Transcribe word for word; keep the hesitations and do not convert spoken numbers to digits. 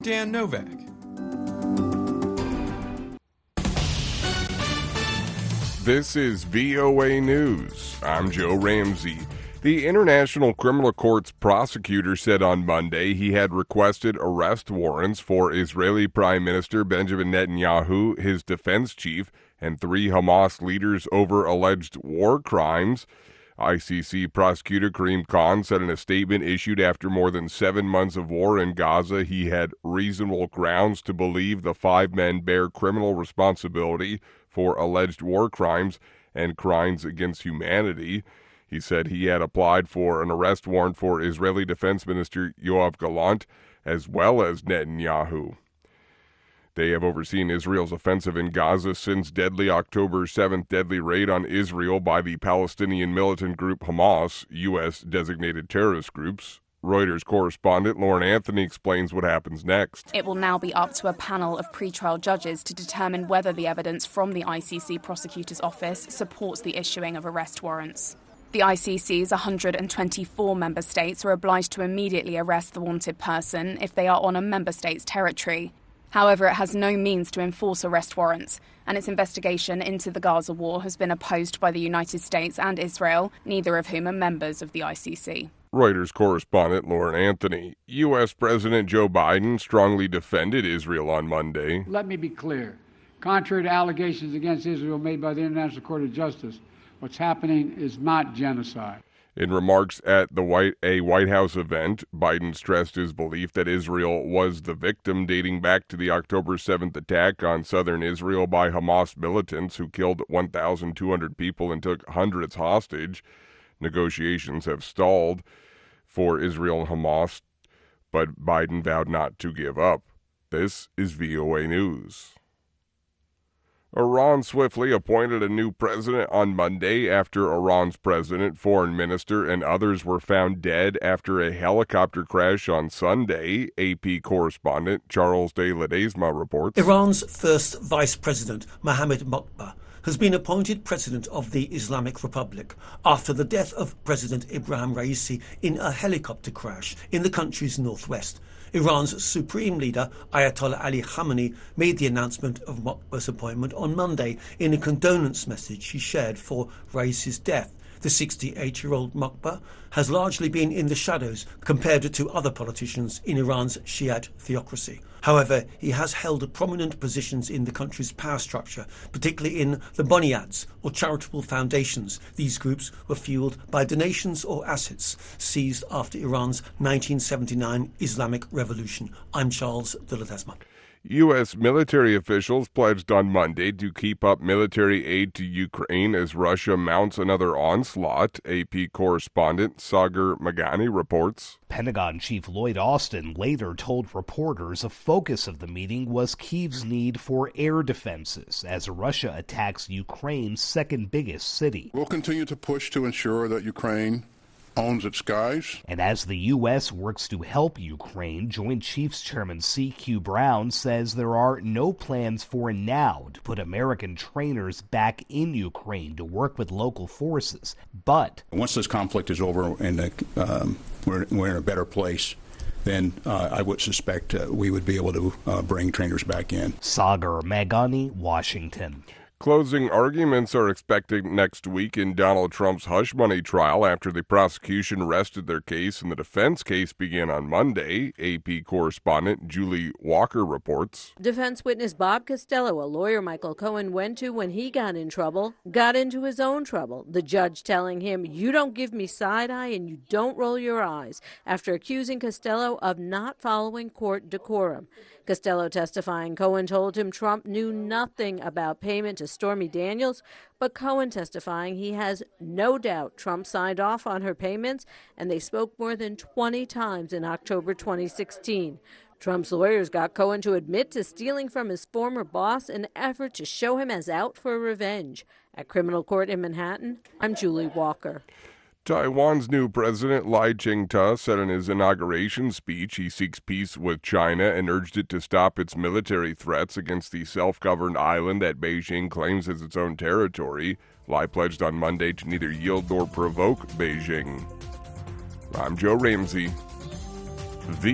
Dan Novak. This is V O A News. I'm Joe Ramsey. The International Criminal Court's prosecutor said on Monday he had requested arrest warrants for Israeli Prime Minister Benjamin Netanyahu, his defense chief, and three Hamas leaders over alleged war crimes. I C C prosecutor Karim Khan said in a statement issued after more than seven months of war in Gaza, he had reasonable grounds to believe the five men bear criminal responsibility for alleged war crimes and crimes against humanity. He said he had applied for an arrest warrant for Israeli Defense Minister Yoav Gallant as well as Netanyahu. They have overseen Israel's offensive in Gaza since deadly October seventh deadly raid on Israel by the Palestinian militant group Hamas, U S-designated terrorist groups. Reuters correspondent Lauren Anthony explains what happens next. It will now be up to a panel of pretrial judges to determine whether the evidence from the I C C prosecutor's office supports the issuing of arrest warrants. The I C C's one hundred twenty-four member states are obliged to immediately arrest the wanted person if they are on a member state's territory. However, it has no means to enforce arrest warrants, and its investigation into the Gaza war has been opposed by the United States and Israel, neither of whom are members of the I C C. Reuters correspondent Lauren Anthony. U S. President Joe Biden strongly defended Israel on Monday. Let me be clear. Contrary to allegations against Israel made by the International Court of Justice, what's happening is not genocide. In remarks at the White, a White House event, Biden stressed his belief that Israel was the victim dating back to the October seventh attack on southern Israel by Hamas militants who killed one thousand two hundred people and took hundreds hostage. Negotiations have stalled for Israel and Hamas, but Biden vowed not to give up. This is V O A News. Iran swiftly appointed a new president on Monday after Iran's president, foreign minister, and others were found dead after a helicopter crash on Sunday. A P correspondent Charles de Ledesma reports. Iran's first vice president, Mohammad Mokbar, has been appointed president of the Islamic Republic after the death of President Ibrahim Raisi in a helicopter crash in the country's northwest. Iran's supreme leader, Ayatollah Ali Khamenei, made the announcement of Mokbar's appointment on Monday in a condolence message he shared for Raisi's death. The sixty-eight-year-old Mokbar has largely been in the shadows compared to other politicians in Iran's Shiite theocracy. However, he has held prominent positions in the country's power structure, particularly in the Boniads, or charitable foundations. These groups were fueled by donations or assets seized after Iran's nineteen seventy-nine Islamic Revolution. I'm Charles de Ledesma. U S military officials pledged on Monday to keep up military aid to Ukraine as Russia mounts another onslaught. A P correspondent Sagar Magani reports. Pentagon Chief Lloyd Austin later told reporters a focus of the meeting was Kyiv's need for air defenses as Russia attacks Ukraine's second biggest city. We'll continue to push to ensure that Ukraine owns its skies. And as the U S works to help Ukraine, Joint Chiefs Chairman C Q Brown says there are no plans for now to put American trainers back in Ukraine to work with local forces. But once this conflict is over and the, um, we're, we're in a better place, then uh, I would suspect uh, we would be able to uh, bring trainers back in. Sagar Magani, Washington. Closing arguments are expected next week in Donald Trump's hush money trial after the prosecution rested their case and the defense case began on Monday. A P correspondent Julie Walker reports. Defense witness Bob Costello, a lawyer Michael Cohen went to when he got in trouble, got into his own trouble. The judge telling him, "You don't give me side eye and you don't roll your eyes," after accusing Costello of not following court decorum. Costello testifying Cohen told him Trump knew nothing about payment to Stormy Daniels, but Cohen testifying he has no doubt Trump signed off on her payments, and they spoke more than twenty times in October twenty sixteen. Trump's lawyers got Cohen to admit to stealing from his former boss in an effort to show him as out for revenge. At criminal court in Manhattan, I'm Julie Walker. Taiwan's new president, Lai Ching-te, said in his inauguration speech he seeks peace with China and urged it to stop its military threats against the self-governed island that Beijing claims as its own territory. Lai pledged on Monday to neither yield nor provoke Beijing. I'm Joe Ramsey. V